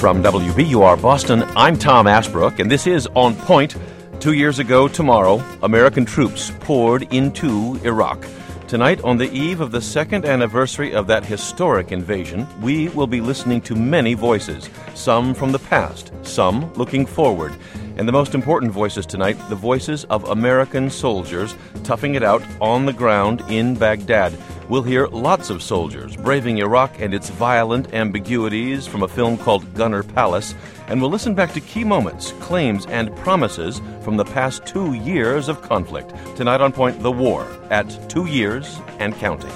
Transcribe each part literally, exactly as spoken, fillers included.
From W B U R Boston, I'm Tom Ashbrook, and this is On Point. Two years ago tomorrow, American troops poured into Iraq. Tonight, on the eve of the second anniversary of that historic invasion, we will be listening to many voices, some from the past, some looking forward. And the most important voices tonight, the voices of American soldiers toughing it out on the ground in Baghdad. We'll hear lots of soldiers braving Iraq and its violent ambiguities from a film called Gunner Palace, and we'll listen back to key moments, claims, and promises from the past two years of conflict. Tonight on Point, the war at two years and counting.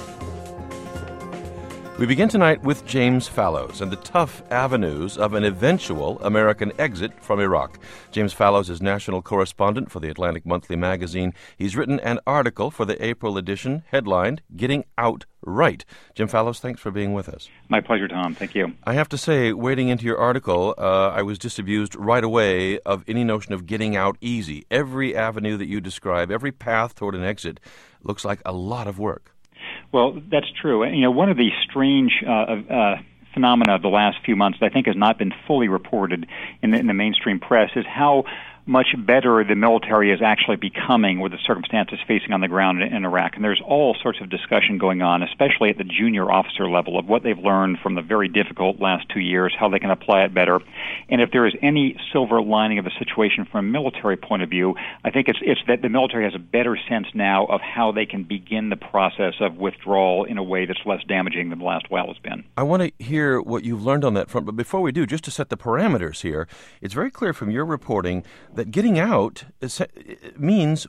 We begin tonight with James Fallows and the tough avenues of an eventual American exit from Iraq. James Fallows is national correspondent for the Atlantic Monthly magazine. He's written an article for the April edition headlined, Getting Out Right. Jim Fallows, thanks for being with us. My pleasure, Tom. Thank you. I have to say, wading into your article, uh, I was disabused right away of any notion of getting out easy. Every avenue that you describe, every path toward an exit, looks like a lot of work. Well, that's true. You know, one of the strange uh, uh, phenomena of the last few months that I think has not been fully reported in the, in the mainstream press is how much better the military is actually becoming with the circumstances facing on the ground in, in Iraq. And there's all sorts of discussion going on, especially at the junior officer level, of what they've learned from the very difficult last two years, how they can apply it better. And if there is any silver lining of the situation from a military point of view, I think it's, it's that the military has a better sense now of how they can begin the process of withdrawal in a way that's less damaging than the last while has been. I want to hear what you've learned on that front, but before we do, just to set the parameters here, it's very clear from your reporting that getting out is, means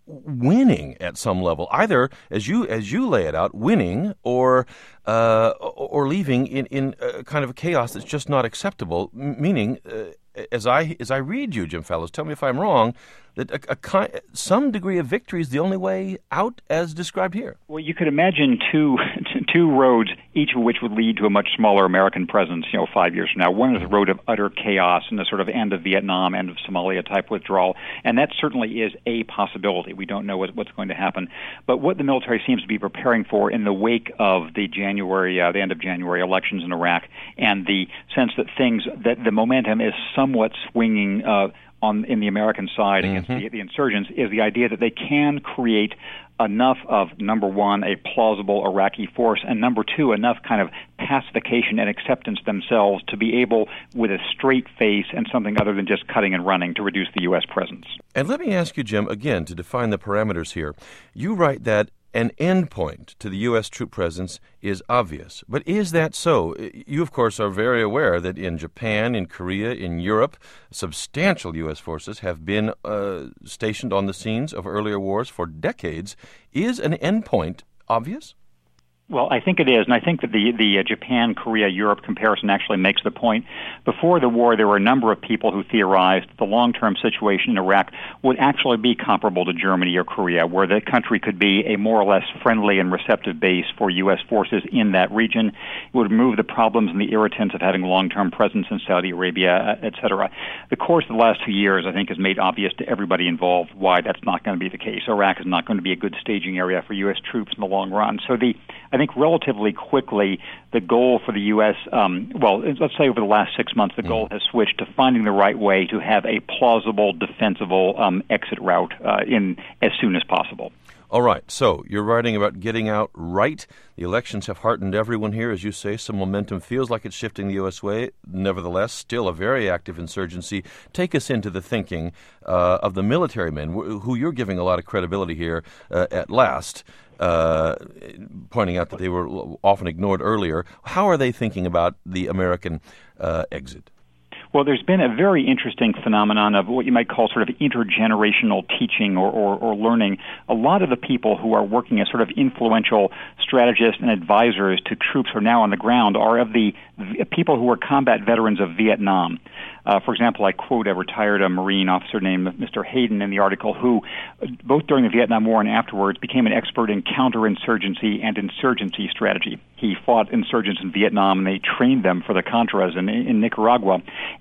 winning at some level, either as you as you lay it out, winning or uh, or leaving in in a kind of a chaos that's just not acceptable. M- meaning, uh, as I as I read you, Jim Fallows, tell me if I'm wrong, that a, a ki- some degree of victory is the only way out, as described here. Well, you could imagine two two roads, each of which would lead to a much smaller American presence, you know, five years from now. One is a road of utter chaos and the sort of end of Vietnam, end of Somalia type withdrawal, and that certainly is a possibility. We don't know what, what's going to happen. But what the military seems to be preparing for in the wake of the January, uh, the end of January elections in Iraq, and the sense that things, that the momentum is somewhat swinging uh, on in the American side against mm-hmm. the, the insurgents, is the idea that they can create enough of, number one, a plausible Iraqi force, and number two, enough kind of pacification and acceptance themselves to be able, with a straight face and something other than just cutting and running, to reduce the U S presence. And let me ask you, Jim, again, to define the parameters here. You write that an endpoint to the U S troop presence is obvious. But is that so? You, of course, are very aware that in Japan, in Korea, in Europe, substantial U S forces have been uh, stationed on the scenes of earlier wars for decades. Is an endpoint obvious? Well, I think it is, and I think that the, the uh, Japan, Korea, Europe comparison actually makes the point. Before the war, there were a number of people who theorized that the long-term situation in Iraq would actually be comparable to Germany or Korea, where the country could be a more or less friendly and receptive base for U S forces in that region. It would remove the problems and the irritants of having long-term presence in Saudi Arabia, et cetera. The course of the last few years, I think, has made obvious to everybody involved why that's not going to be the case. Iraq is not going to be a good staging area for U S troops in the long run. So the I think relatively quickly, the goal for the U S, um, well, let's say over the last six months, the goal has switched to finding the right way to have a plausible, defensible um, exit route uh, in as soon as possible. All right, so you're writing about getting out right. The elections have heartened everyone here, as you say. Some momentum feels like it's shifting the U S way. Nevertheless, still a very active insurgency. Take us into the thinking uh, of the military men, who you're giving a lot of credibility here uh, at last, uh, pointing out that they were often ignored earlier. How are they thinking about the American uh, exit? Well, there's been a very interesting phenomenon of what you might call sort of intergenerational teaching or, or, or learning. A lot of the people who are working as sort of influential strategists and advisors to troops who are now on the ground are of the people who were combat veterans of Vietnam. Uh, for example, I quote a retired uh, Marine officer named Mister Hayden in the article, who, uh, both during the Vietnam War and afterwards, became an expert in counterinsurgency and insurgency strategy. He fought insurgents in Vietnam, and they trained them for the Contras in, in Nicaragua.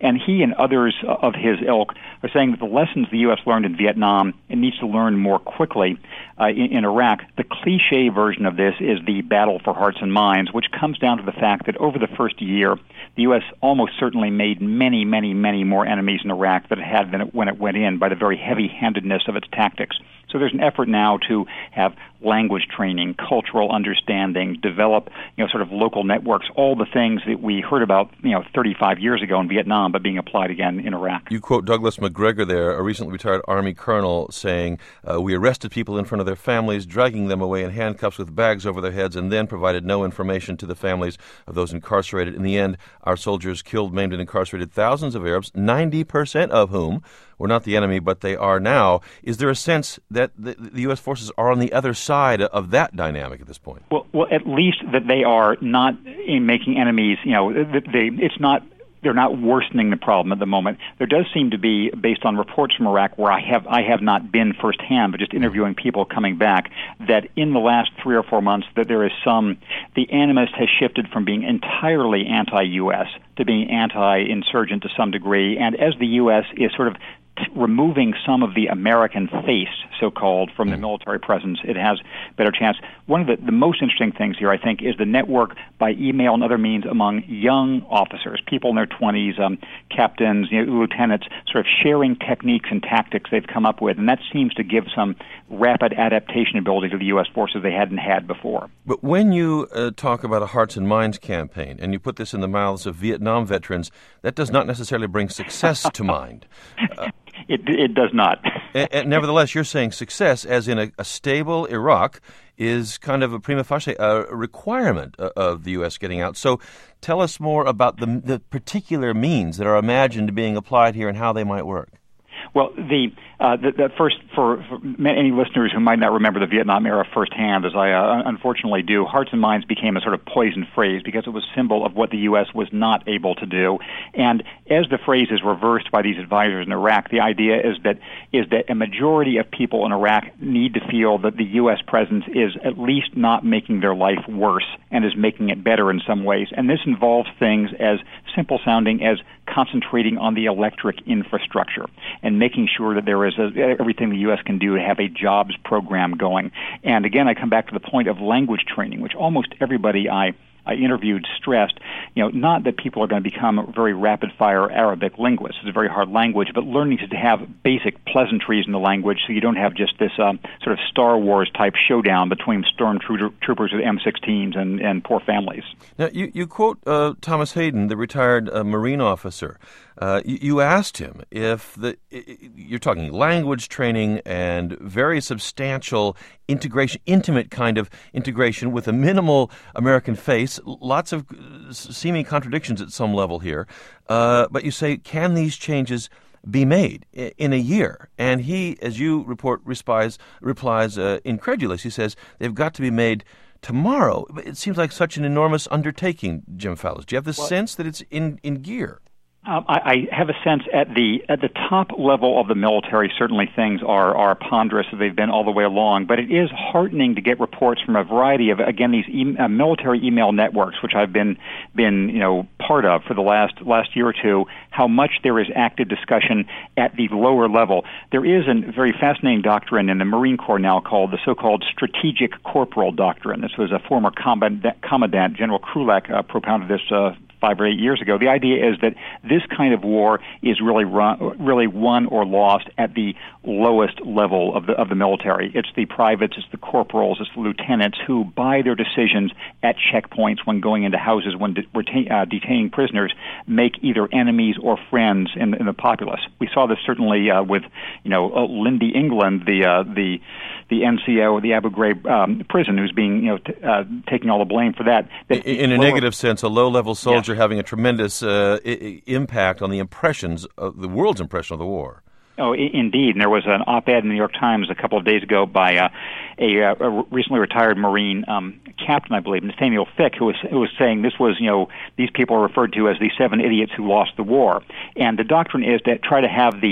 And he and others of his ilk are saying that the lessons the U S learned in Vietnam, it needs to learn more quickly uh, in, in Iraq. The cliche version of this is the battle for hearts and minds, which comes down to the fact that over the first year, the U S almost certainly made many, many, many more enemies in Iraq than it had than it, when it went in by the very heavy-handedness of its tactics. So there's an effort now to have language training, cultural understanding, develop, you know, sort of local networks, all the things that we heard about, you know, thirty-five years ago in Vietnam, but being applied again in Iraq. You quote Douglas McGregor there, a recently retired Army colonel, saying, uh, we arrested people in front of their families, dragging them away in handcuffs with bags over their heads, and then provided no information to the families of those incarcerated. In the end, our soldiers killed, maimed, and incarcerated thousands of Arabs, ninety percent of whom were not the enemy, but they are now. Is there a sense that the, the U S forces are on the other side of that dynamic at this point? Well, well, at least that they are not in making enemies. You know, they, it's not. They're not worsening the problem at the moment. There does seem to be, based on reports from Iraq, where I have I have not been firsthand, but just interviewing people coming back, that in the last three or four months, that there is some, the animus has shifted from being entirely anti-U S to being anti-insurgent to some degree, and as the U S is sort of t- removing some of the American face, so-called, from the military presence, it has better chance. One of the, the most interesting things here, I think, is the network by email and other means among young officers, people in their twenties, um, captains, you know, lieutenants, sort of sharing techniques and tactics they've come up with, and that seems to give some rapid adaptation ability to the U S forces they hadn't had before. But when you uh, talk about a Hearts and Minds campaign, and you put this in the mouths of Vietnam veterans, that does not necessarily bring success to mind. Uh, It it does not. and, and nevertheless, you're saying success, as in a, a stable Iraq, is kind of a prima facie a requirement of the U S getting out. So tell us more about the, the particular means that are imagined being applied here and how they might work. Well, the, uh, the, the first, for, for any listeners who might not remember the Vietnam era firsthand, as I uh, unfortunately do, Hearts and Minds became a sort of poison phrase because it was a symbol of what the U S was not able to do. And as the phrase is reversed by these advisors in Iraq, the idea is that is that a majority of people in Iraq need to feel that the U S presence is at least not making their life worse and is making it better in some ways. And this involves things as simple sounding as concentrating on the electric infrastructure and making sure that there is a, everything the U S can do to have a jobs program going. And again, I come back to the point of language training, which almost everybody I I interviewed stressed, you know, not that people are going to become very rapid-fire Arabic linguists. It's a very hard language, but learning to have basic pleasantries in the language so you don't have just this um, sort of Star Wars-type showdown between stormtroopers with M sixteens and, and poor families. Now, you, you quote uh, Thomas Hayden, the retired uh, Marine officer. Uh, you, you asked him if the you're talking language training and very substantial integration, intimate kind of integration with a minimal American face, lots of seeming contradictions at some level here. Uh, but you say, can these changes be made in a year? And he, as you report, replies, replies uh, incredulous. He says, they've got to be made tomorrow. It seems like such an enormous undertaking, Jim Fallows. Do you have the well, sense that it's in, in gear? Um, I, I have a sense at the at the top level of the military, certainly things are, are ponderous as they've been all the way along, but it is heartening to get reports from a variety of, again, these e- uh, military email networks, which I've been, been you know, part of for the last last year or two, how much there is active discussion at the lower level. There is a very fascinating doctrine in the Marine Corps now called the so-called strategic corporal doctrine. This was a former commandant, commandant General Krulak, uh, propounded this uh, five or eight years ago. The idea is that this kind of war is really run, really won or lost at the lowest level of the of the military. It's the privates, it's the corporals, it's the lieutenants who, by their decisions at checkpoints when going into houses, when de- retain, uh, detaining prisoners, make either enemies or friends in, in the populace. We saw this certainly uh, with, you know, uh, Lindy England, the uh, the the N C O of the Abu Ghraib um, prison, who's being, you know, t- uh, taking all the blame for that. that in a lower, negative sense, a low-level soldier yeah. having a tremendous uh, I- impact on the impressions of the world's impression of the war. Oh, I- indeed. And there was an op-ed in the New York Times a couple of days ago by uh, a, uh, a recently retired Marine um, captain, I believe, Nathaniel Fick, who was who was saying this was, you know, these people are referred to as the seven idiots who lost the war. And the doctrine is to try to have the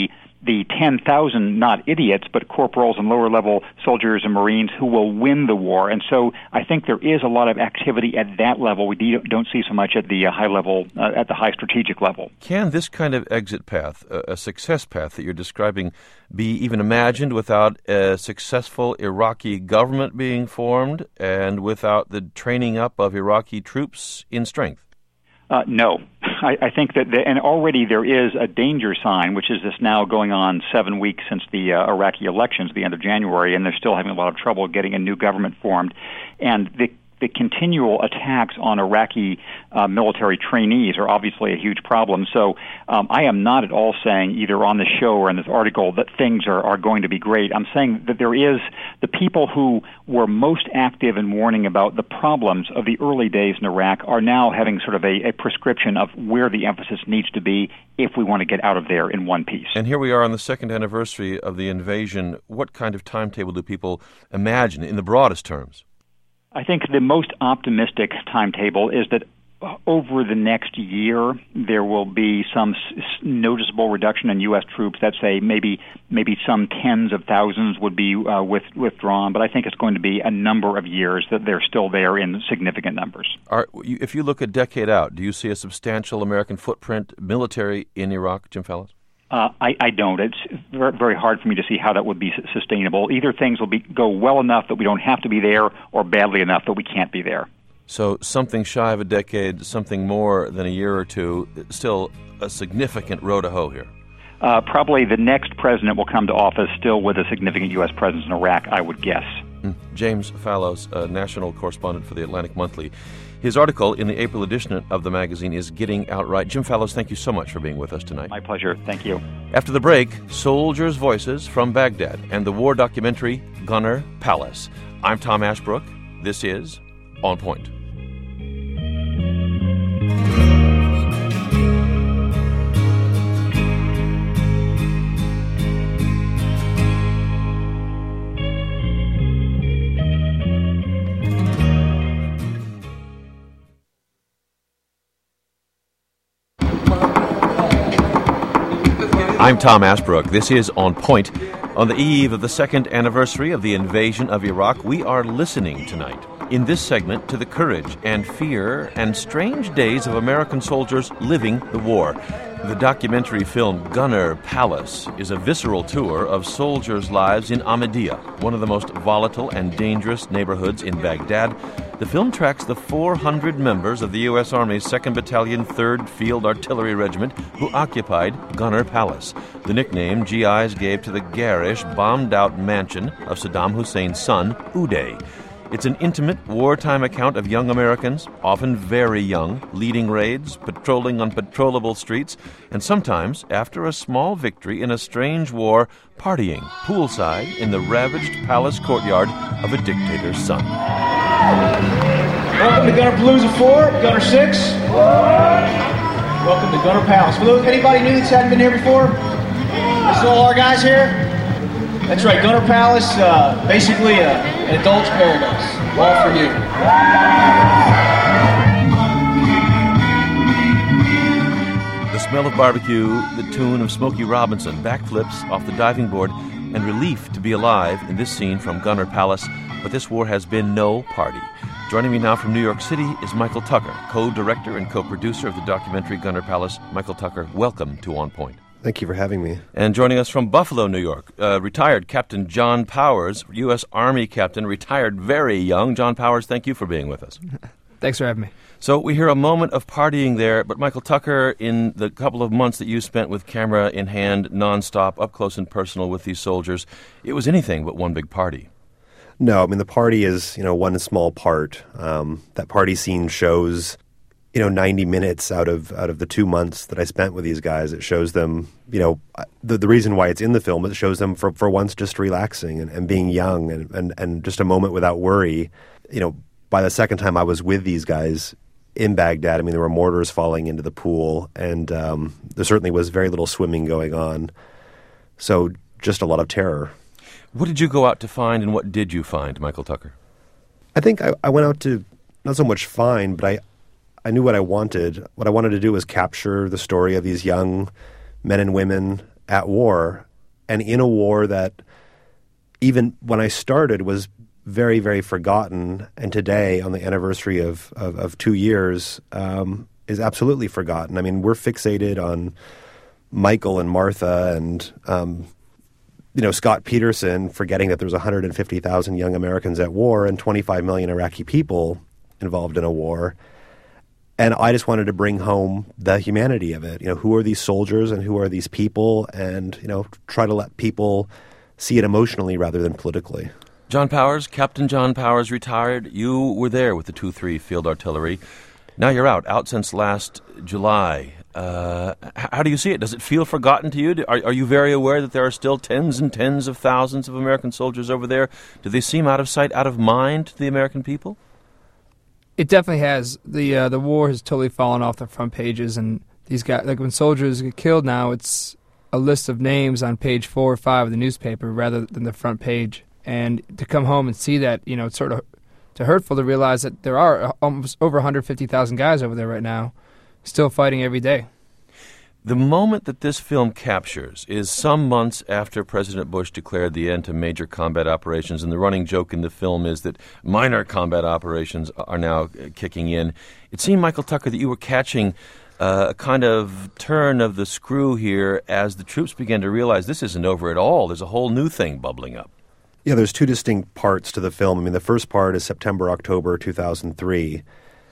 the ten thousand, not idiots, but corporals and lower-level soldiers and Marines who will win the war. And so I think there is a lot of activity at that level. We don't see so much at the uh, high level, uh, at the high strategic level. Can this kind of exit path, a, a success path that you're describing, be even imagined without a successful Iraqi government being formed and without the training up of Iraqi troops in strength? Uh, no. I, I think that, the, and already there is a danger sign, which is this now going on seven weeks since the uh, Iraqi elections, the end of January, and they're still having a lot of trouble getting a new government formed. And the The continual attacks on Iraqi uh, military trainees are obviously a huge problem. So um, I am not at all saying, either on the show or in this article, that things are, are going to be great. I'm saying that there is the people who were most active in warning about the problems of the early days in Iraq are now having sort of a, a prescription of where the emphasis needs to be if we want to get out of there in one piece. And here we are on the second anniversary of the invasion. What kind of timetable do people imagine in the broadest terms? I think the most optimistic timetable is that over the next year there will be some s- noticeable reduction in U S troops. That say maybe maybe some tens of thousands would be uh, with, withdrawn, but I think it's going to be a number of years that they're still there in significant numbers. Are, if you look a decade out, do you see a substantial American footprint military in Iraq, Jim Fallows? Uh, I, I don't. It's very, very hard for me to see how that would be sustainable. Either things will be go well enough that we don't have to be there, or badly enough that we can't be there. So something shy of a decade, something more than a year or two, still a significant row to hoe here. Uh, probably the next president will come to office still with a significant U S presence in Iraq, I would guess. Mm. James Fallows, uh, national correspondent for the Atlantic Monthly. His article in the April edition of the magazine is Getting Out Right. Jim Fallows, thank you so much for being with us tonight. My pleasure. Thank you. After the break, soldiers' voices from Baghdad and the war documentary Gunner Palace. I'm Tom Ashbrook. This is On Point. I'm Tom Ashbrook. This is On Point. On the eve of the second anniversary of the invasion of Iraq, we are listening tonight, in this segment, to the courage and fear and strange days of American soldiers living the war. The documentary film Gunner Palace is a visceral tour of soldiers' lives in Ahmadiyya, one of the most volatile and dangerous neighborhoods in Baghdad. The film tracks the four hundred members of the U S. Army's second Battalion, third Field Artillery Regiment who occupied Gunner Palace, the nickname G Is gave to the garish, bombed-out mansion of Saddam Hussein's son, Uday. It's an intimate wartime account of young Americans, often very young, leading raids, patrolling unpatrollable streets, and sometimes, after a small victory in a strange war, partying poolside in the ravaged palace courtyard of a dictator's son. Welcome to Gunner Palooza four, Gunner six. Welcome to Gunner Palace. For those, anybody new that's hadn't been here before? This is all our guys here? That's right, Gunner Palace, uh, basically a, an adult's paradise, all for you. The smell of barbecue, the tune of Smokey Robinson, backflips off the diving board, and relief to be alive in this scene from Gunner Palace. But this war has been no party. Joining me now from New York City is Michael Tucker, co-director and co-producer of the documentary Gunner Palace. Michael Tucker, welcome to On Point. Thank you for having me. And joining us from Buffalo, New York, uh, retired Captain John Powers, U S. Army captain, retired very young. John Powers, thank you for being with us. Thanks for having me. So we hear a moment of partying there, but Michael Tucker, in the couple of months that you spent with camera in hand, nonstop, up close and personal with these soldiers, it was anything but one big party. No, I mean, the party is, you know, one small part. Um, that party scene shows, you know, ninety minutes out of out of the two months that I spent with these guys. It shows them, you know, the the reason why it's in the film, it shows them for, for once just relaxing and, and being young and, and, and just a moment without worry. You know, by the second time I was with these guys in Baghdad, I mean, there were mortars falling into the pool, and um, there certainly was very little swimming going on. So just a lot of terror. What did you go out to find, and what did you find, Michael Tucker? I think I, I went out to not so much find, but I, I knew what I wanted. What I wanted to do was capture the story of these young men and women at war and in a war that even when I started was very, very forgotten, and today, on the anniversary of, of, of two years, um, is absolutely forgotten. I mean, we're fixated on Michael and Martha and, um, you know, Scott Peterson, forgetting that there's one hundred fifty thousand young Americans at war and twenty-five million Iraqi people involved in a war. And I just wanted to bring home the humanity of it. You know, who are these soldiers and who are these people? And, you know, try to let people see it emotionally rather than politically. John Powers, Captain John Powers, retired. You were there with the two three Field Artillery. Now you're out, out since last July. Uh, how do you see it? Does it feel forgotten to you? Are, are you very aware that there are still tens and tens of thousands of American soldiers over there? Do they seem out of sight, out of mind to the American people? It definitely has. The uh, the war has totally fallen off the front pages, and these guys, like when soldiers get killed now, it's a list of names on page four or five of the newspaper rather than the front page. And to come home and see that, you know, it's sort of to hurtful to realize that there are almost over one hundred fifty thousand guys over there right now, still fighting every day. The moment that this film captures is some months after President Bush declared the end to major combat operations, and the running joke in the film is that minor combat operations are now kicking in. It seemed, Michael Tucker, that you were catching uh, a kind of turn of the screw here as the troops began to realize this isn't over at all. There's a whole new thing bubbling up. Yeah, there's two distinct parts to the film. I mean, the first part is September, October two thousand three.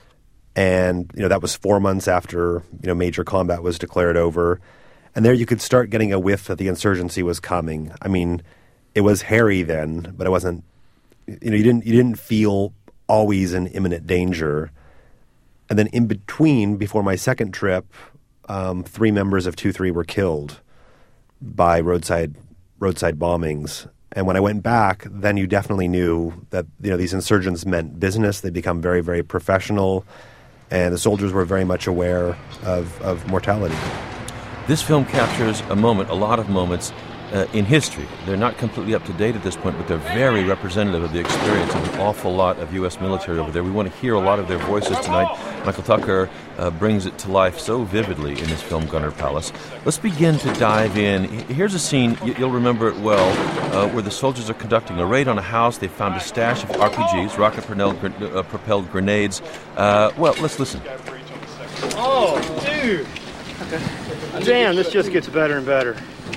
And, you know, that was four months after, you know, major combat was declared over. And there you could start getting a whiff that the insurgency was coming. I mean, it was hairy then, but it wasn't, you know, you didn't, you didn't feel always in imminent danger. And then in between, before my second trip, um, three members of two three were killed by roadside roadside bombings. And when I went back, then you definitely knew that, you know, these insurgents meant business. They become very, very professional. And the soldiers were very much aware of, of mortality. This film captures a moment, a lot of moments uh, in history. They're not completely up to date at this point, but they're very representative of the experience of an awful lot of U S military over there. We want to hear a lot of their voices tonight. Michael Tucker uh, brings it to life so vividly in his film Gunner Palace. Let's begin to dive in. Here's a scene, you'll remember it well, uh, where the soldiers are conducting a raid on a house. They found a stash of R P Gs, rocket-propelled grenades. Uh, well, let's listen. Oh, dude. Damn, this just gets better and better.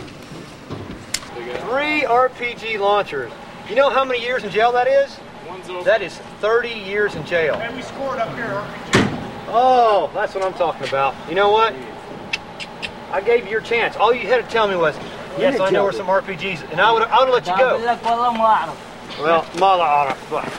Three R P G launchers. You know how many years in jail that is? That is thirty years in jail. And we scored up here, R P G. Oh, that's what I'm talking about. You know what? I gave you your chance. All you had to tell me was, yes, I know where some R P Gs, and I would I would let you go. Well, mala araf.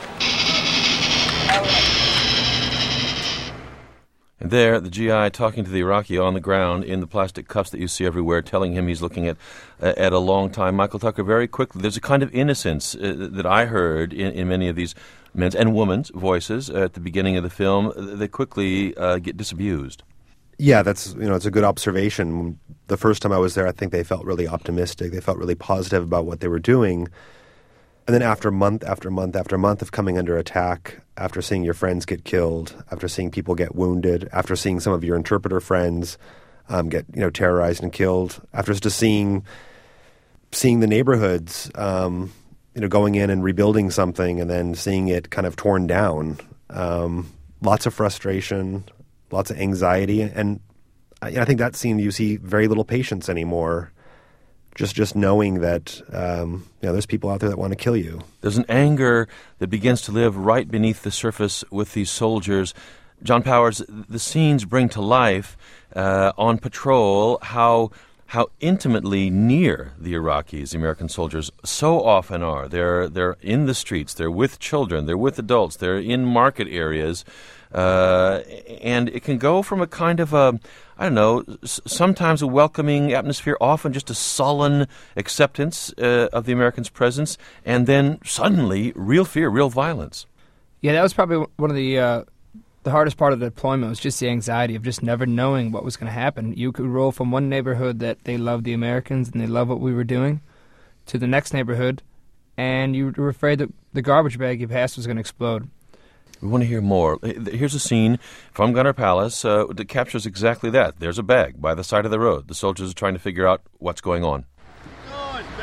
And there, the G I talking to the Iraqi on the ground in the plastic cuffs that you see everywhere, telling him he's looking at uh, at a long time. Michael Tucker, very quickly, there's a kind of innocence uh, that I heard in, in many of these men's and women's voices at the beginning of the film. They quickly uh, get disabused. Yeah, that's, you know, it's a good observation. The first time I was there, I think they felt really optimistic. They felt really positive about what they were doing. And then after month after month after month of coming under attack, after seeing your friends get killed, after seeing people get wounded, after seeing some of your interpreter friends um, get, you know, terrorized and killed, after just seeing seeing the neighborhoods, um, you know, going in and rebuilding something and then seeing it kind of torn down, um, lots of frustration, lots of anxiety, and I, I think that scene you see very little patience anymore. Just just knowing that um, you know, there's people out there that want to kill you. There's an anger that begins to live right beneath the surface with these soldiers. John Powers, the scenes bring to life uh, on patrol how how intimately near the Iraqis, the American soldiers, so often are. They're they're in the streets. They're with children. They're with adults. They're in market areas. Uh, and it can go from a kind of a, I don't know, s- sometimes a welcoming atmosphere, often just a sullen acceptance uh, of the Americans' presence, and then suddenly real fear, real violence. Yeah, that was probably one of the uh, the hardest part of the deployment was just the anxiety of just never knowing what was going to happen. You could roll from one neighborhood that they loved the Americans and they loved what we were doing to the next neighborhood, and you were afraid that the garbage bag you passed was going to explode. We want to hear more. Here's a scene from Gunner Palace uh, that captures exactly that. There's a bag by the side of the road. The soldiers are trying to figure out what's going on.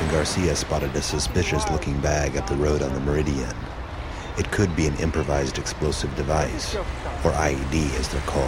Captain Garcia spotted a suspicious-looking bag up the road on the Meridian. It could be an improvised explosive device, or I E D as they're called.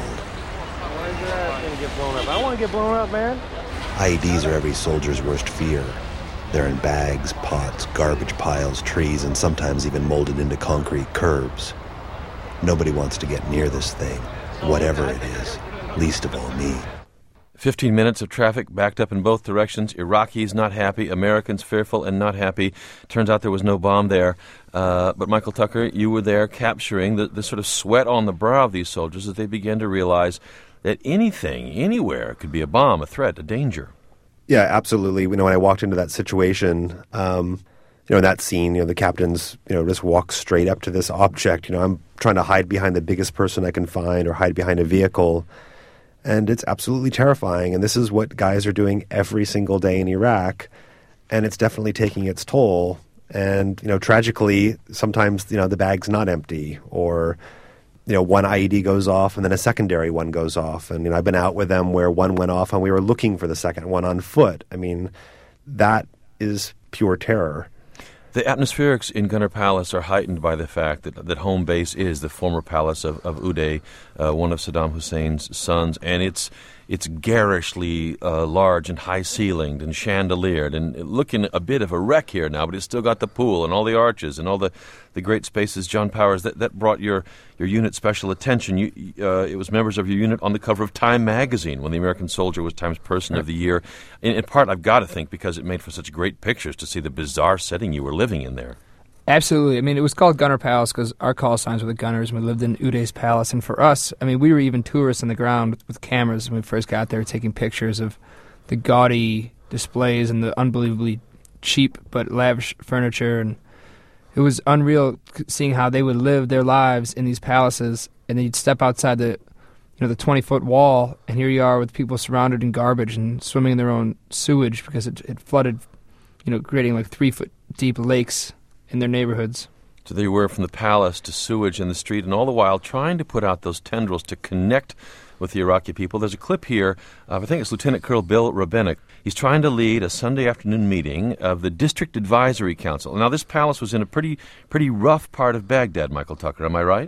Why is that going to get blown up? I want to get blown up, man. I E Ds are every soldier's worst fear. They're in bags, pots, garbage piles, trees, and sometimes even molded into concrete curbs. Nobody wants to get near this thing, whatever it is, least of all me. Fifteen minutes of traffic backed up in both directions. Iraqis not happy, Americans fearful and not happy. Turns out there was no bomb there. Uh, but Michael Tucker, you were there capturing the, the sort of sweat on the brow of these soldiers as they began to realize that anything, anywhere, could be a bomb, a threat, a danger. Yeah, absolutely. You know, when I walked into that situation, um, you know, in that scene, you know, the captains, you know, just walk straight up to this object. You know, I'm trying to hide behind the biggest person I can find or hide behind a vehicle. And it's absolutely terrifying. And this is what guys are doing every single day in Iraq. And it's definitely taking its toll. And, you know, tragically, sometimes, you know, the bag's not empty, or, you know, one I E D goes off and then a secondary one goes off. And, you know, I've been out with them where one went off and we were looking for the second one on foot. I mean, that is pure terror. The atmospherics in Gunner Palace are heightened by the fact that, that home base is the former palace of, of Uday, uh, one of Saddam Hussein's sons, and it's it's garishly uh, large and high-ceilinged and chandeliered and looking a bit of a wreck here now, but it's still got the pool and all the arches and all the, the great spaces. John Powers, that, that brought your, your unit special attention. You, uh, it was members of your unit on the cover of Time magazine when the American Soldier was Time's Person of the Year. In, in part, I've got to think, because it made for such great pictures to see the bizarre setting you were living in there. Absolutely. I mean, it was called Gunner Palace because our call signs were the Gunners, and we lived in Uday's palace. And for us, I mean, we were even tourists on the ground with, with cameras when we first got there, taking pictures of the gaudy displays and the unbelievably cheap but lavish furniture. And it was unreal seeing how they would live their lives in these palaces. And then you'd step outside the, you know, the twenty-foot wall, and here you are with people surrounded in garbage and swimming in their own sewage because it, it flooded, you know, creating like three-foot deep lakes in their neighborhoods. So they were from the palace to sewage in the street, and all the while trying to put out those tendrils to connect with the Iraqi people. There's a clip here of, I think it's Lieutenant Colonel Bill Rabenick. He's trying to lead a Sunday afternoon meeting of the District Advisory Council. Now, this palace was in a pretty pretty rough part of Baghdad, Michael Tucker. Am I right?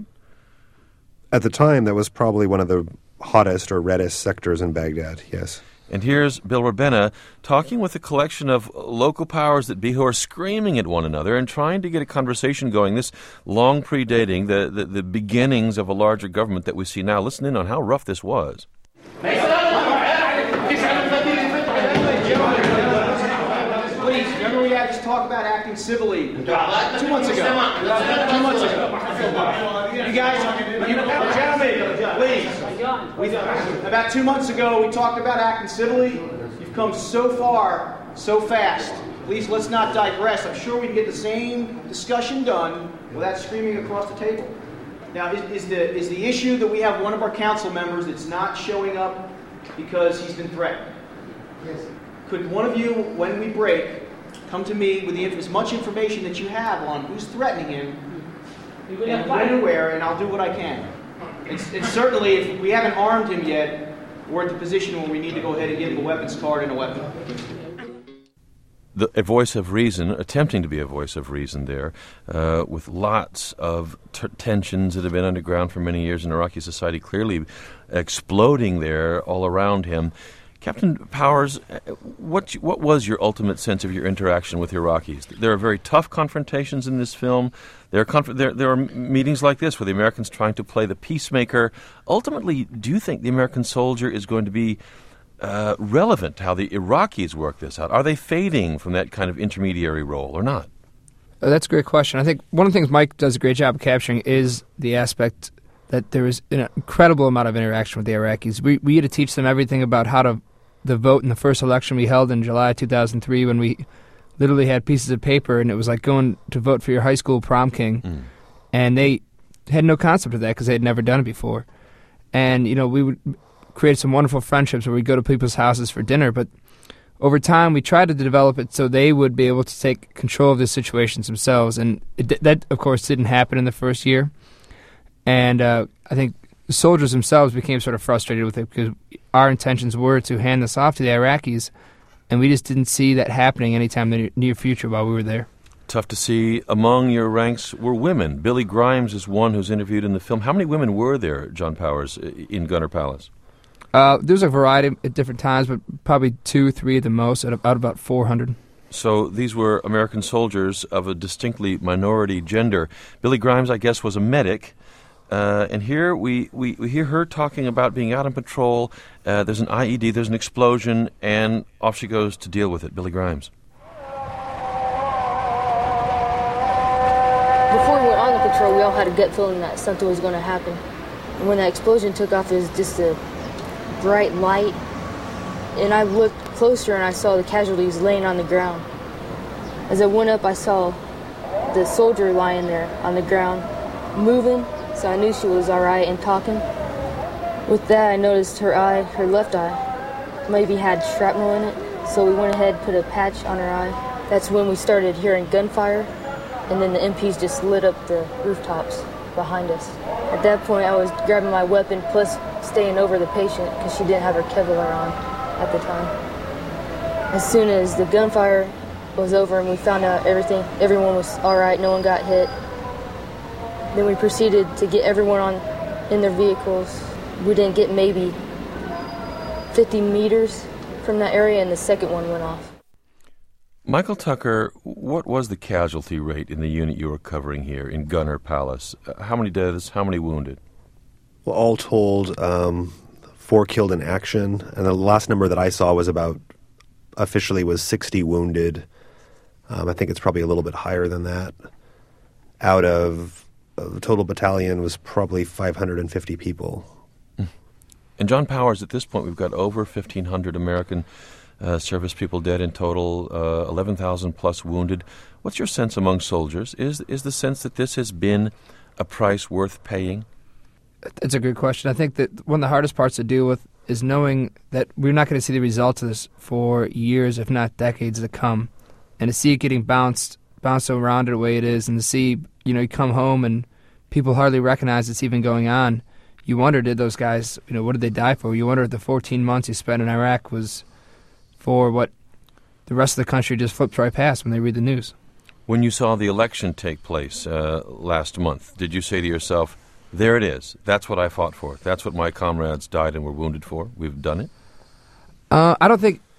At the time, that was probably one of the hottest or reddest sectors in Baghdad, yes. And here's Bill Rabena talking with a collection of local powers that be who are screaming at one another and trying to get a conversation going, this long predating the, the, the beginnings of a larger government that we see now. Listen in on how rough this was. Please, remember we had this talk about acting civilly two months ago. Two months ago. You guys, you, gentlemen, please. We, about two months ago, we talked about acting civilly. You've come so far, so fast. Please, let's not digress. I'm sure we can get the same discussion done without screaming across the table. Now, is, is the is the issue that we have one of our council members that's not showing up because he's been threatened? Yes. Could one of you, when we break, come to me with the, as much information that you have on who's threatening him, and when and where, and I'll do what I can. It's, it's certainly, if we haven't armed him yet, we're at the position where we need to go ahead and give him a weapons card and a weapon. The, a voice of reason, attempting to be a voice of reason there, uh, with lots of t- tensions that have been underground for many years in Iraqi society, clearly exploding there all around him. Captain Powers, what what was your ultimate sense of your interaction with Iraqis? There are very tough confrontations in this film. There are conf- there, there are meetings like this where the Americans trying to play the peacemaker. Ultimately, do you think the American soldier is going to be uh, relevant to how the Iraqis work this out? Are they fading from that kind of intermediary role or not? Uh, that's a great question. I think one of the things Mike does a great job of capturing is the aspect that there is an incredible amount of interaction with the Iraqis. We we had to teach them everything about how to the vote in the first election we held in July two thousand three, when we literally had pieces of paper and it was like going to vote for your high school prom king. Mm. And they had no concept of that because they had never done it before. And, you know, we would create some wonderful friendships where we'd go to people's houses for dinner. But over time, we tried to develop it so they would be able to take control of the situations themselves. And it, that, of course, didn't happen in the first year. And uh, I think the soldiers themselves became sort of frustrated with it because our intentions were to hand this off to the Iraqis and we just didn't see that happening anytime in the near future while we were there. Tough to see. Among your ranks were women. Billy Grimes is one who's interviewed in the film. How many women were there, John Powers, in Gunner Palace? Uh, there was a variety at different times, but probably two, three at the most, out of, out of about four hundred. So these were American soldiers of a distinctly minority gender. Billy Grimes, I guess, was a medic. Uh, and here we, we, we hear her talking about being out on patrol. Uh, there's an I E D, there's an explosion, and off she goes to deal with it. Billy Grimes. Before we went on the patrol, we all had a gut feeling that something was going to happen. And when that explosion took off, it was just a bright light. And I looked closer and I saw the casualties laying on the ground. As I went up, I saw the soldier lying there on the ground, moving. So I knew she was all right and talking. With that, I noticed her eye, her left eye, maybe had shrapnel in it. So we went ahead and put a patch on her eye. That's when we started hearing gunfire, and then the M Ps just lit up the rooftops behind us. At that point, I was grabbing my weapon, plus staying over the patient because she didn't have her Kevlar on at the time. As soon as the gunfire was over and we found out everything, everyone was all right, no one got hit, then we proceeded to get everyone on in their vehicles. We didn't get maybe fifty meters from that area, and the second one went off. Michael Tucker, what was the casualty rate in the unit you were covering here in Gunner Palace? Uh, how many deaths, how many wounded? Well, all told, um, four killed in action, and the last number that I saw was about, officially was sixty wounded. Um, I think it's probably a little bit higher than that. Out of uh, the total battalion was probably five hundred fifty people. And John Powers, at this point, we've got over fifteen hundred American uh, service people dead in total, uh, eleven thousand plus wounded. What's your sense among soldiers? Is is the sense that this has been a price worth paying? It's a good question. I think that one of the hardest parts to deal with is knowing that we're not going to see the results of this for years, if not decades to come. And to see it getting bounced bounced around the way it is, and to see, you know, you come home and people hardly recognize it's even going on. You wonder, did those guys, you know, what did they die for? You wonder if the fourteen months you spent in Iraq was for what the rest of the country just flips right past when they read the news. When you saw the election take place uh, last month, did you say to yourself, there it is, that's what I fought for, that's what my comrades died and were wounded for, we've done it? Uh, I don't think,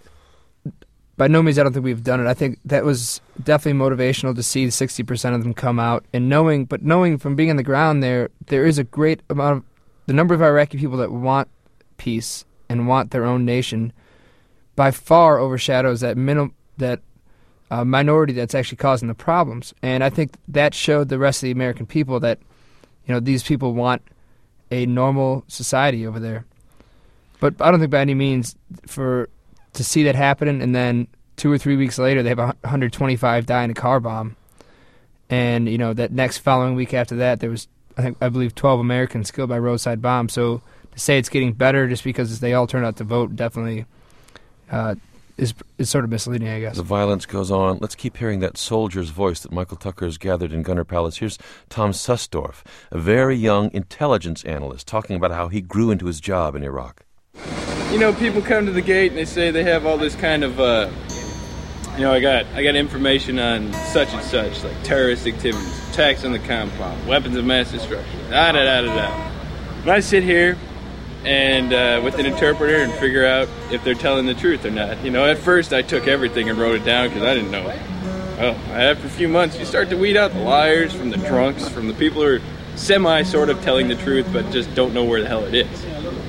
by no means I don't think we've done it. I think that was definitely motivational to see sixty percent of them come out. And knowing, but knowing from being on the ground there, there is a great amount of, the number of Iraqi people that want peace and want their own nation by far overshadows that minim, that uh, minority that's actually causing the problems. And I think that showed the rest of the American people that, you know, these people want a normal society over there. But I don't think by any means for to see that happen, and then two or three weeks later they have one hundred twenty-five die in a car bomb. And, you know, that next following week after that, there was, I think, I believe twelve Americans killed by roadside bombs. So to say it's getting better just because they all turned out to vote definitely uh, is is sort of misleading, I guess. The violence goes on. Let's keep hearing that soldier's voice that Michael Tucker has gathered in Gunner Palace. Here's Tom Susdorf, a very young intelligence analyst, talking about how he grew into his job in Iraq. You know, people come to the gate and they say they have all this kind of, uh, you know, I got I got information on such and such, like terrorist activities, attacks on the compound, weapons of mass destruction, da da da da da. And I sit here and uh, with an interpreter and figure out if they're telling the truth or not. You know, at first I took everything and wrote it down because I didn't know. Well, after a few months, you start to weed out the liars from the drunks, from the people who are semi sort of telling the truth but just don't know where the hell it is.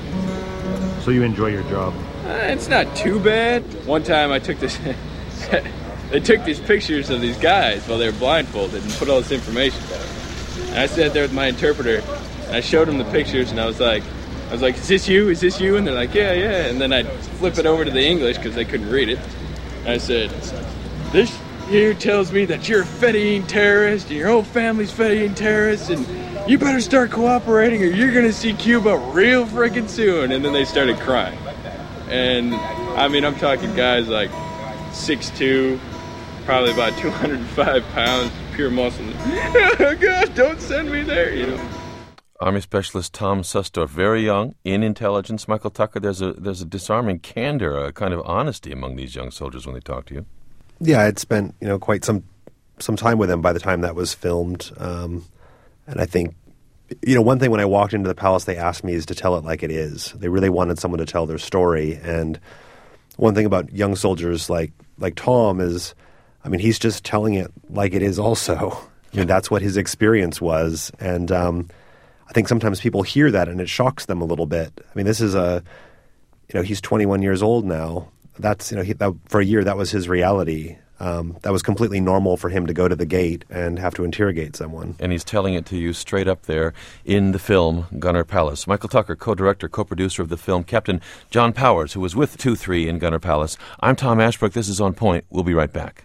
So you enjoy your job? Uh, it's not too bad. One time I took this, they took these pictures of these guys while they were blindfolded and put all this information down. And I sat there with my interpreter, and I showed them the pictures, and I was like, I was like, is this you? Is this you? And they're like, yeah, yeah. And then I'd flip it over to the English because they couldn't read it. And I said, this here tells me that you're a Fedayeen terrorist, and your whole family's Fedayeen terrorists, and you better start cooperating or you're going to see Cuba real freaking soon. And then they started crying. And, I mean, I'm talking guys like six two, probably about two hundred five pounds, pure muscle. Oh, God, don't send me there, you know. Army Specialist Tom Susdorf, very young, in intelligence. Michael Tucker, there's a there's a disarming candor, a kind of honesty among these young soldiers when they talk to you. Yeah, I'd spent you know quite some some time with them by the time that was filmed, um, and I think you know one thing when I walked into the palace, they asked me is to tell it like it is. They really wanted someone to tell their story, and one thing about young soldiers like like Tom is, I mean, he's just telling it like it is. Also, I mean, that's what his experience was, and um, I think sometimes people hear that and it shocks them a little bit. I mean, this is a, you know, he's twenty-one years old now. That's, you know, he, that, for a year, that was his reality. Um, that was completely normal for him to go to the gate and have to interrogate someone. And he's telling it to you straight up there in the film Gunner Palace. Michael Tucker, co-director, co-producer of the film, Captain John Powers, who was with two three in Gunner Palace. I'm Tom Ashbrook. This is On Point. We'll be right back.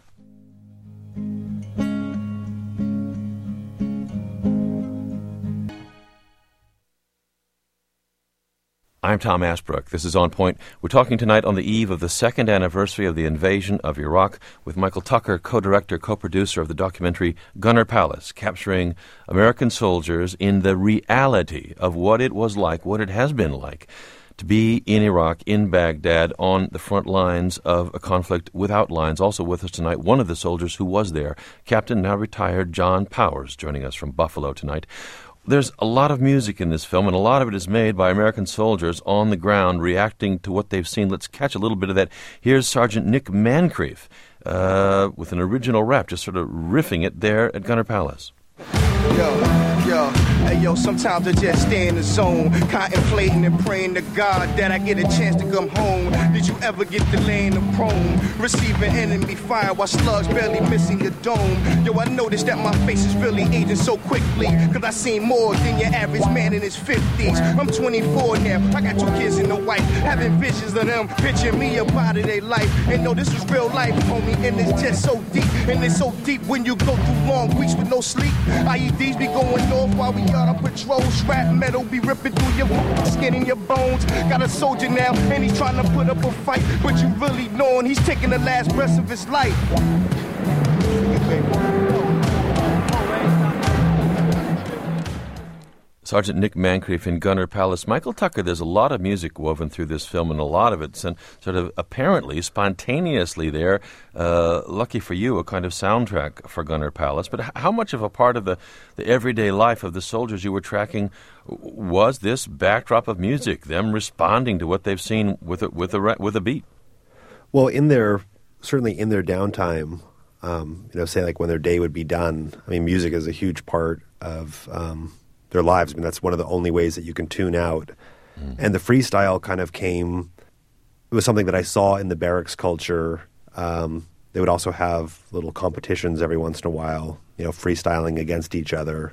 I'm Tom Ashbrook. This is On Point. We're talking tonight on the eve of the second anniversary of the invasion of Iraq with Michael Tucker, co-director, co-producer of the documentary Gunner Palace, capturing American soldiers in the reality of what it was like, what it has been like, to be in Iraq, in Baghdad, on the front lines of a conflict without lines. Also with us tonight, one of the soldiers who was there, Captain, now retired, John Powers, joining us from Buffalo tonight. There's a lot of music in this film, and a lot of it is made by American soldiers on the ground reacting to what they've seen. Let's catch a little bit of that. Here's Sergeant Nick Moncrief uh, with an original rap, just sort of riffing it there at Gunner Palace. Yo, yo, hey yo, sometimes I just stay in the zone, contemplating and praying to God that I get a chance to come home. Did you ever get to laying the prone, receiving enemy fire while slugs barely missing your dome? Yo, I noticed that my face is really aging so quickly, cause I seen more than your average man in his fifties. I'm twenty-four now, I got two kids and a wife, having visions of them, picturing me a part of their life. And no, this is real life, homie, and it's just so deep. And it's so deep when you go through long weeks with no sleep. I E Ds be going off while we out on patrol. Scrap metal be ripping through your skin and your bones. Got a soldier now, and he's trying to put up a fight, but you really knowing he's taking the last breath of his life. Sergeant Nick Moncrief in Gunner Palace. Michael Tucker, there's a lot of music woven through this film, and a lot of it's sort of apparently, spontaneously there. Uh, lucky for you, a kind of soundtrack for Gunner Palace. But how much of a part of the, the everyday life of the soldiers you were tracking was this backdrop of music, them responding to what they've seen with a, with a, with a beat? Well, in their, certainly in their downtime, um, you know, say like when their day would be done, I mean, music is a huge part of um, their lives. I mean, that's one of the only ways that you can tune out. Mm. And the freestyle kind of came, it was something that I saw in the barracks culture. Um, they would also have little competitions every once in a while, you know, freestyling against each other.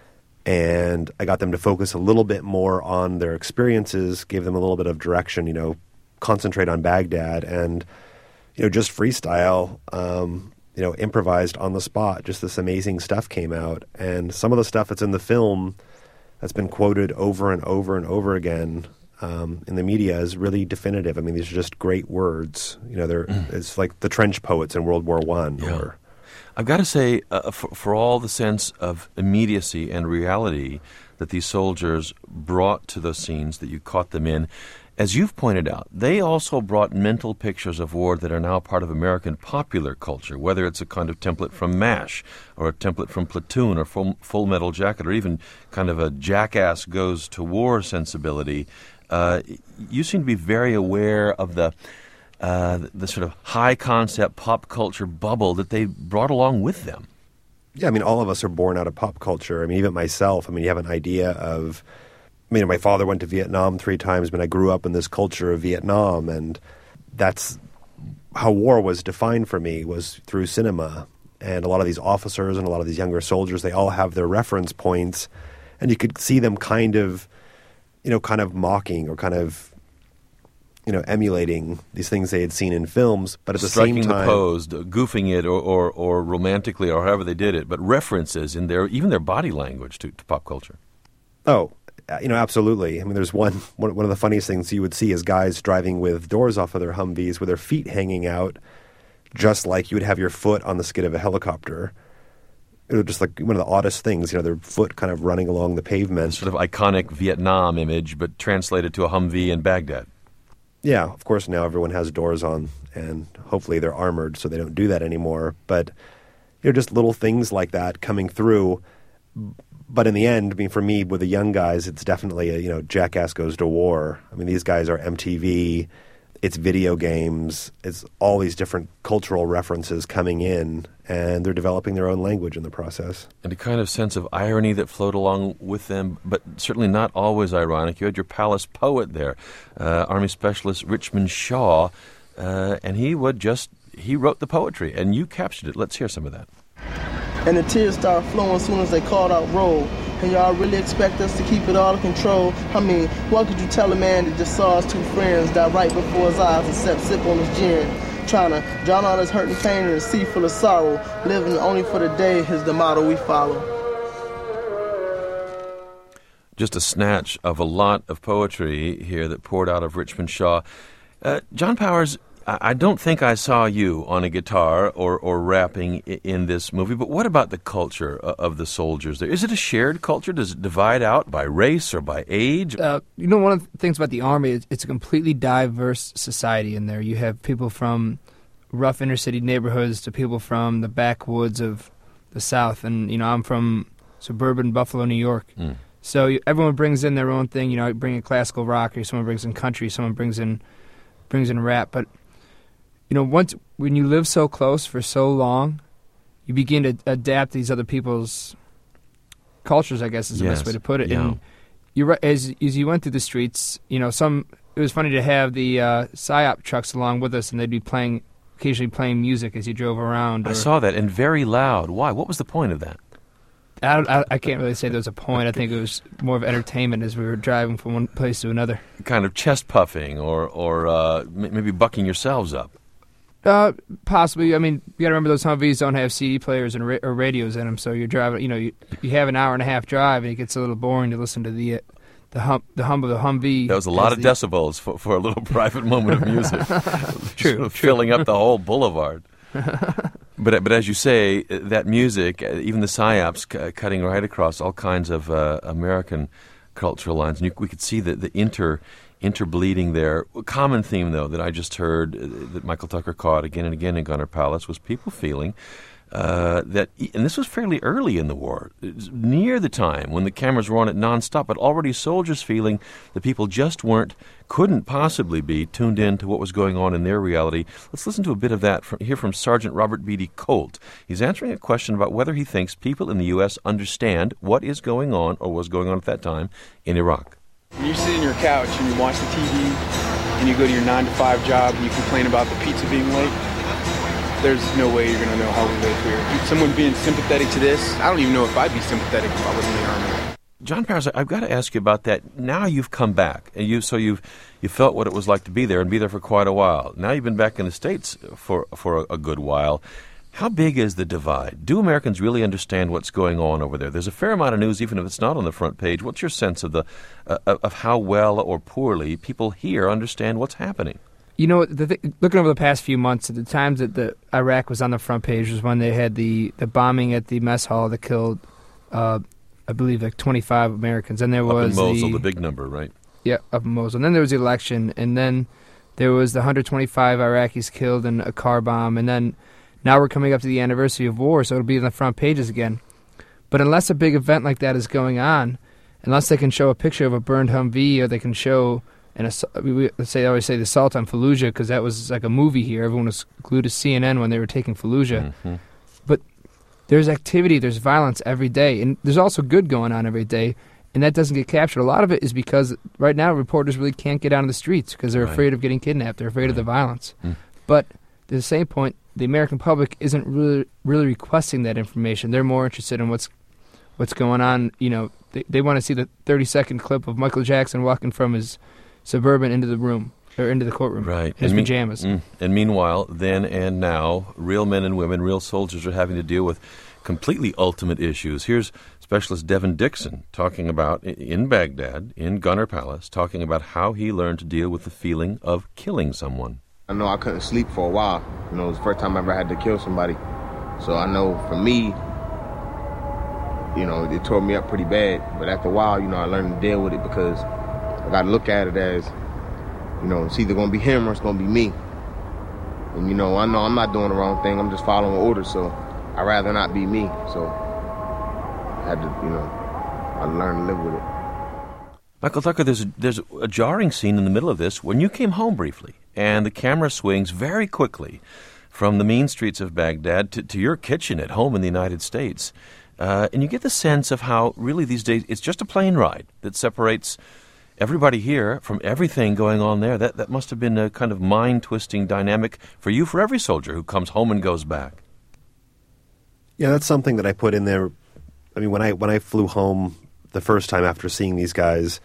And I got them to focus a little bit more on their experiences, gave them a little bit of direction, you know, concentrate on Baghdad and, you know, just freestyle, um, you know, improvised on the spot. Just this amazing stuff came out. And some of the stuff that's in the film that's been quoted over and over and over again um, in the media is really definitive. I mean, these are just great words. You know, they're mm. it's like the trench poets in World War One. Yeah. Or, I've got to say, uh, for, for all the sense of immediacy and reality that these soldiers brought to those scenes that you caught them in, as you've pointed out, they also brought mental pictures of war that are now part of American popular culture, whether it's a kind of template from MASH or a template from Platoon or Full, Full Metal Jacket or even kind of a jackass goes to war sensibility. Uh, you seem to be very aware of the uh, the sort of high-concept pop culture bubble that they brought along with them. Yeah, I mean, all of us are born out of pop culture. I mean, even myself, I mean, you have an idea of... I mean, my father went to Vietnam three times, but I grew up in this culture of Vietnam, and that's how war was defined for me, was through cinema. And a lot of these officers and a lot of these younger soldiers, they all have their reference points, and you could see them kind of, you know, kind of mocking or kind of, you know, emulating these things they had seen in films, but at the Striking same time... the pose, goofing it, or, or, or romantically, or however they did it, but references in their, even their body language to, to pop culture. Oh, you know, absolutely. I mean, there's one, one one of the funniest things you would see is guys driving with doors off of their Humvees with their feet hanging out, just like you would have your foot on the skid of a helicopter. it was just like one of the oddest things, you know, their foot kind of running along the pavement. Sort of iconic Vietnam image, but translated to a Humvee in Baghdad. Yeah, of course now everyone has doors on, and hopefully they're armored so they don't do that anymore. But, you know, just little things like that coming through. But in the end, I mean, for me, with the young guys, it's definitely a, you know, Jackass Goes to War. I mean, these guys are M T V, it's video games, it's all these different cultural references coming in, and they're developing their own language in the process. And a kind of sense of irony that flowed along with them, but certainly not always ironic. You had your palace poet there, uh, Army Specialist Richmond Shaw, uh, and he would just, he wrote the poetry, and you captured it. Let's hear some of that. And the tears start flowing as soon as they called out roll. And y'all really expect us to keep it all in control? I mean, what could you tell a man that just saw his two friends die right before his eyes and set sip on his gin? Trying to drown all his hurt and pain in a sea full of sorrow. Living only for the day is the motto we follow. Just a snatch of a lot of poetry here that poured out of Richmond Shaw. Uh, John Powers, I don't think I saw you on a guitar or, or rapping in this movie, but what about the culture of the soldiers there? Is it a shared culture? Does it divide out by race or by age? Uh, you know, one of the things about the Army, is it's a completely diverse society in there. You have people from rough inner-city neighborhoods to people from the backwoods of the South, and, you know, I'm from suburban Buffalo, New York. Mm. So you, everyone brings in their own thing. You know, I bring in classical rock, or someone brings in country, someone brings in brings in rap, but you know, once when you live so close for so long, you begin to adapt these other people's cultures, I guess is the yes. best way to put it. Yeah. And you as as you went through the streets, you know, some it was funny to have the uh, PSYOP trucks along with us, and they'd be playing occasionally playing music as you drove around. I or, saw that, and very loud. Why? What was the point of that? I, I, I can't really say there was a point. I think it was more of entertainment as we were driving from one place to another. Kind of chest puffing, or or uh, maybe bucking yourselves up. Uh, possibly. I mean, you got to remember those Humvees don't have C D players and ra- or radios in them, so you're driving. You know, you, you have an hour and a half drive, and it gets a little boring to listen to the uh, the hum the hum of the Humvee. That was a lot of the, decibels for for a little private moment of music. True, sort of true. Filling up the whole boulevard. But but as you say, that music, even the PSYOPs, c- cutting right across all kinds of uh, American cultural lines, and you, we could see the the inter. interbleeding there. A common theme, though, that I just heard uh, that Michael Tucker caught again and again in Gunner Palace was people feeling uh, that, and this was fairly early in the war, near the time when the cameras were on it nonstop, but already soldiers feeling that people just weren't, couldn't possibly be tuned in to what was going on in their reality. Let's listen to a bit of that from, here from Sergeant Robert Beatty Colt. He's answering a question about whether he thinks people in the U S understand what is going on or was going on at that time in Iraq. When you sit on your couch and you watch the T V and you go to your nine to five job and you complain about the pizza being late, there's no way you're going to know how we live here. Someone being sympathetic to this, I don't even know if I'd be sympathetic if I was in the Army. John Powers, I've got to ask you about that. Now you've come back, and you so you've you felt what it was like to be there and be there for quite a while. Now you've been back in the States for for a, a good while. How big is the divide? Do Americans really understand what's going on over there? There's a fair amount of news, even if it's not on the front page. What's your sense of the uh, of how well or poorly people here understand what's happening? You know, the th- looking over the past few months, at the times that the Iraq was on the front page was when they had the, the bombing at the mess hall that killed, uh, I believe, like twenty-five Americans. And there Up was in Mosul, the, the big number, right? Yeah, up in Mosul. And then there was the election, and then there was the one hundred twenty-five Iraqis killed in a car bomb, and then now we're coming up to the anniversary of war, so it'll be on the front pages again. But unless a big event like that is going on, unless they can show a picture of a burned Humvee, or they can show an assault, let's say I always say the assault on Fallujah, because that was like a movie here. Everyone was glued to C N N when they were taking Fallujah. Mm-hmm. But there's activity, there's violence every day, and there's also good going on every day, and that doesn't get captured. A lot of it is because right now reporters really can't get out on the streets because they're right. afraid of getting kidnapped. They're afraid right. of the violence. Mm. But at the same point, the American public isn't really really requesting that information. They're more interested in what's what's going on. You know, they they want to see the thirty second clip of Michael Jackson walking from his Suburban into the room or into the courtroom, right? In his and pajamas. Me- mm, and meanwhile, then and now, real men and women, real soldiers are having to deal with completely ultimate issues. Here's Specialist Devin Dixon talking about in Baghdad, in Gunner Palace, talking about how he learned to deal with the feeling of killing someone. I know I couldn't sleep for a while. You know, it was the first time I ever had to kill somebody. So I know for me, you know, it tore me up pretty bad. But after a while, you know, I learned to deal with it because I got to look at it as, you know, it's either going to be him or it's going to be me. And, you know, I know I'm not doing the wrong thing. I'm just following orders, so I'd rather not be me. So I had to, you know, I learned to live with it. Michael Tucker, there's a, there's a jarring scene in the middle of this when you came home briefly, and the camera swings very quickly from the mean streets of Baghdad to, to your kitchen at home in the United States. Uh, and you get the sense of how really these days it's just a plane ride that separates everybody here from everything going on there. That that must have been a kind of mind-twisting dynamic for you, for every soldier who comes home and goes back. Yeah, that's something that I put in there. I mean, when I when I flew home the first time after seeing these guys,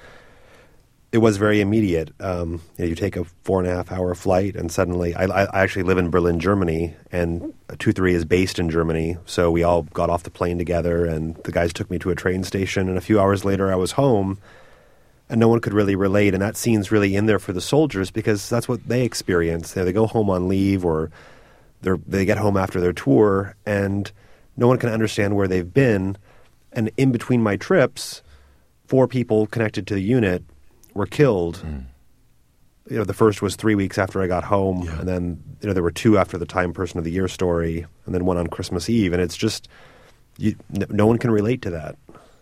it was very immediate. Um, you know, you take a four and a half hour flight, and suddenly, I, I actually live in Berlin, Germany, and two three is based in Germany. So we all got off the plane together, and the guys took me to a train station, and a few hours later, I was home, and no one could really relate. And that scene's really in there for the soldiers because that's what they experience. You know, they go home on leave, or they're, they get home after their tour, and no one can understand where they've been. And in between my trips, four people connected to the unit were killed. Mm. You know, the first was three weeks after I got home, yeah. and then you know there were two after the Time Person of the Year story, and then one on Christmas Eve. And it's just you, no, no one can relate to that.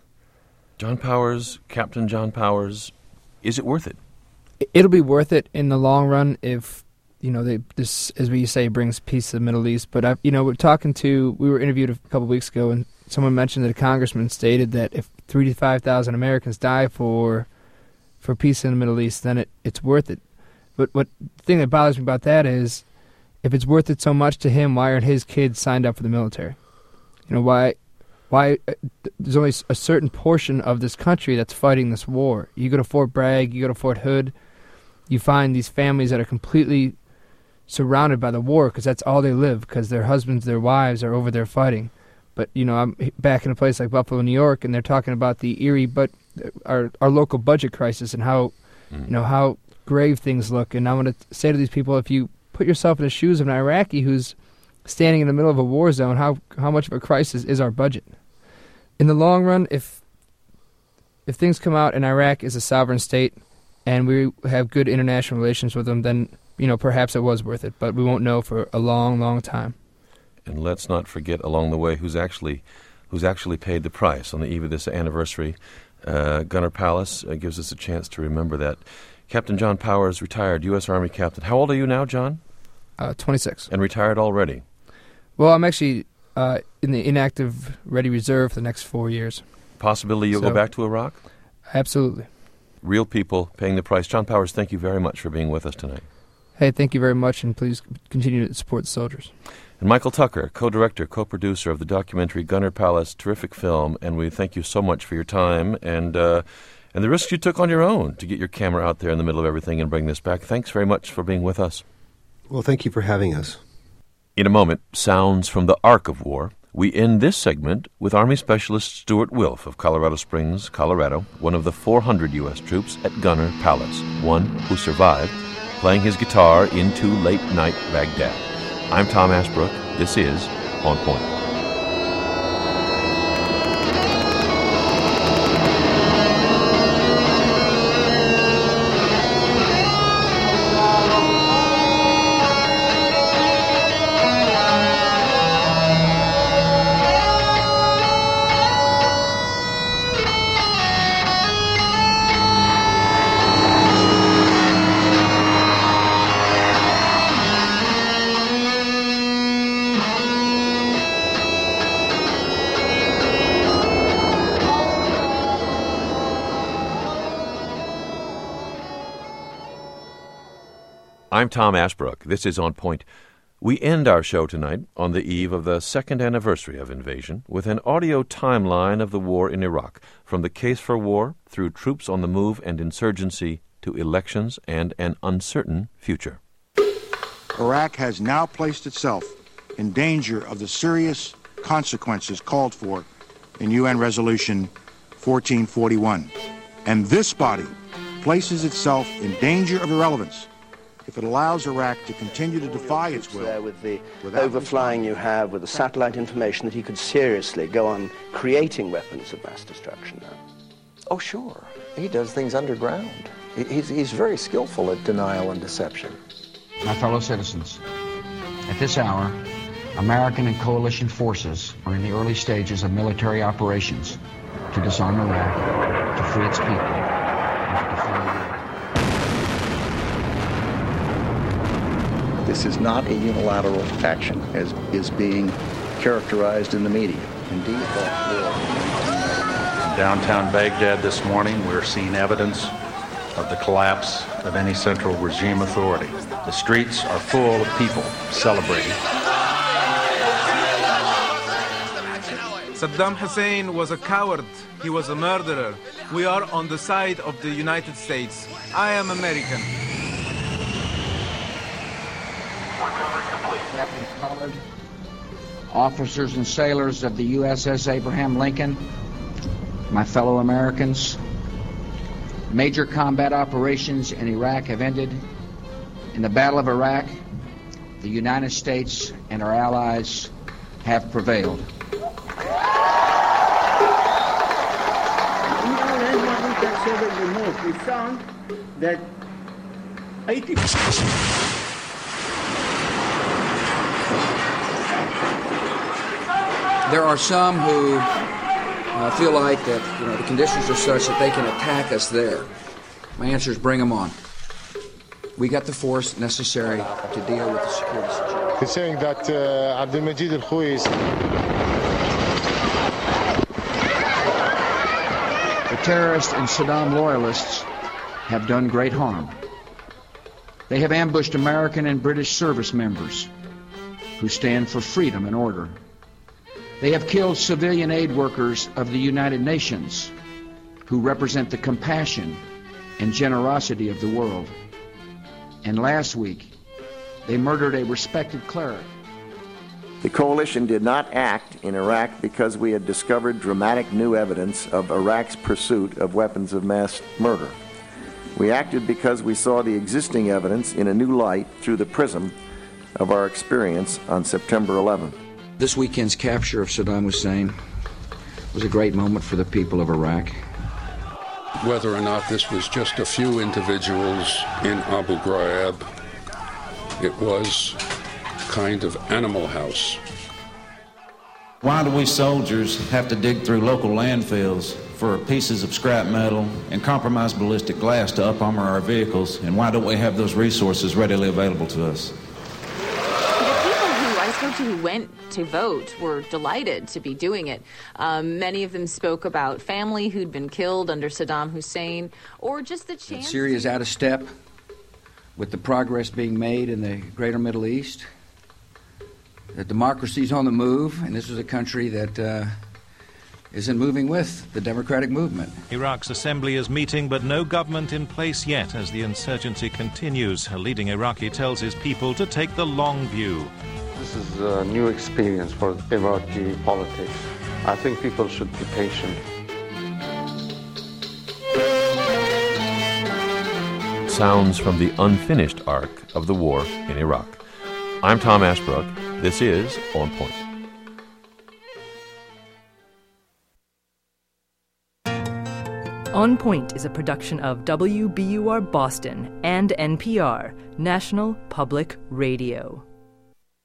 John Powers, Captain John Powers, is it worth it? It'll be worth it in the long run if you know they, this, as we say, brings peace to the Middle East. But I, you know, we're talking to we were interviewed a couple weeks ago, and someone mentioned that a congressman stated that if three to five thousand Americans die for for peace in the Middle East, then it, it's worth it. But what the thing that bothers me about that is, if it's worth it so much to him, why aren't his kids signed up for the military? You know, why? Why? Uh, there's only a certain portion of this country that's fighting this war. You go to Fort Bragg, you go to Fort Hood, you find these families that are completely surrounded by the war because that's all they live, because their husbands, their wives are over there fighting. But, you know, I'm back in a place like Buffalo, New York, and they're talking about the eerie, but our our local budget crisis and how, mm. you know, how grave things look. And I want to say to these people, if you put yourself in the shoes of an Iraqi who's standing in the middle of a war zone, how how much of a crisis is our budget? In the long run, if if things come out and Iraq is a sovereign state and we have good international relations with them, then, you know, perhaps it was worth it. But we won't know for a long, long time. And let's not forget along the way who's actually who's actually paid the price on the eve of this anniversary. Uh, Gunner Palace uh, gives us a chance to remember that. Captain John Powers, retired U S Army captain. How old are you now, John? Uh, twenty-six. And retired already? Well, I'm actually uh, in the inactive ready reserve for the next four years. Possibility you'll so, go back to Iraq? Absolutely. Real people paying the price. John Powers, thank you very much for being with us tonight. Hey, thank you very much, and please continue to support the soldiers. And Michael Tucker, co-director, co-producer of the documentary Gunner Palace, terrific film, and we thank you so much for your time and uh, and the risks you took on your own to get your camera out there in the middle of everything and bring this back. Thanks very much for being with us. Well, thank you for having us. In a moment, sounds from the Ark of War. We end this segment with Army Specialist Stuart Wilf of Colorado Springs, Colorado, one of the four hundred U S troops at Gunner Palace, one who survived, playing his guitar into late-night Baghdad. I'm Tom Ashbrook. This is On Point. I'm Tom Ashbrook. This is On Point. We end our show tonight on the eve of the second anniversary of invasion with an audio timeline of the war in Iraq, from the case for war through troops on the move and insurgency to elections and an uncertain future. Iraq has now placed itself in danger of the serious consequences called for in U N Resolution fourteen forty-one. And this body places itself in danger of irrelevance if it allows Iraq to continue to defy its will. There with the overflying you have, with the satellite information, that he could seriously go on creating weapons of mass destruction now. Oh, sure. He does things underground. He's, he's very skillful at denial and deception. My fellow citizens, at this hour, American and coalition forces are in the early stages of military operations to disarm Iraq, to free its people, and to defend Iraq. This is not a unilateral action, as is being characterized in the media. Indeed, that will. In downtown Baghdad this morning, we're seeing evidence of the collapse of any central regime authority. The streets are full of people celebrating. Saddam Hussein was a coward. He was a murderer. We are on the side of the United States. I am American. Captain Pollard, officers and sailors of the U S S Abraham Lincoln, my fellow Americans, major combat operations in Iraq have ended. In the Battle of Iraq, the United States and our allies have prevailed. We found that eighty There are some who uh, feel like that, you know, the conditions are such that they can attack us there. My answer is bring them on. We got the force necessary to deal with the security situation. Considering that uh, Abdelmajid al-Khouis, the terrorists and Saddam loyalists have done great harm. They have ambushed American and British service members who stand for freedom and order. They have killed civilian aid workers of the United Nations who represent the compassion and generosity of the world. And last week, they murdered a respected cleric. The coalition did not act in Iraq because we had discovered dramatic new evidence of Iraq's pursuit of weapons of mass murder. We acted because we saw the existing evidence in a new light through the prism of our experience on September eleventh. This weekend's capture of Saddam Hussein was a great moment for the people of Iraq. Whether or not this was just a few individuals in Abu Ghraib, it was kind of Animal House. Why do we soldiers have to dig through local landfills for pieces of scrap metal and compromised ballistic glass to up-armor our vehicles, and why don't we have those resources readily available to us? Who went to vote were delighted to be doing it. Um, many of them spoke about family who'd been killed under Saddam Hussein, or just the chance. Syria is out of step with the progress being made in the greater Middle East. The democracy's on the move, and this is a country that uh, isn't moving with the democratic movement. Iraq's assembly is meeting, but no government in place yet as the insurgency continues. A leading Iraqi tells his people to take the long view. This is a new experience for Iraqi politics. I think people should be patient. Sounds from the unfinished arc of the war in Iraq. I'm Tom Ashbrook. This is On Point. On Point is a production of W B U R Boston and N P R, National Public Radio.